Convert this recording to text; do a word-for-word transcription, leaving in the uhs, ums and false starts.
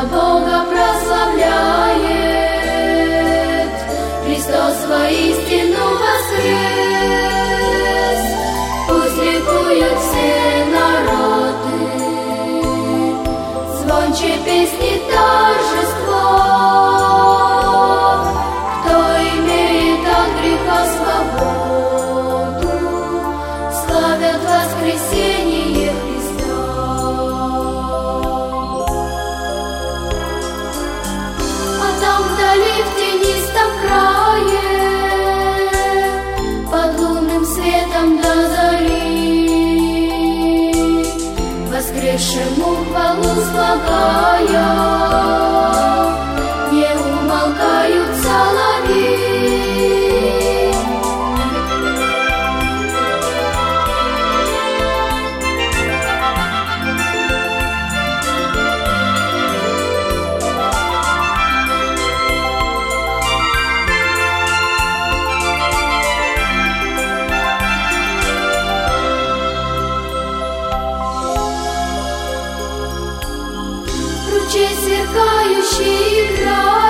Бога прославляет, Христос воистину воскрес. Пусть ликуют все народы, звонче песни торжество. Кто имеет от греха свободу, славят воскресение Христа. А там вдали в тенистом крае, под лунным светом до зари, воскресшему хвалу слагая, не умолкают соловьи. Ручей сверкающий играет,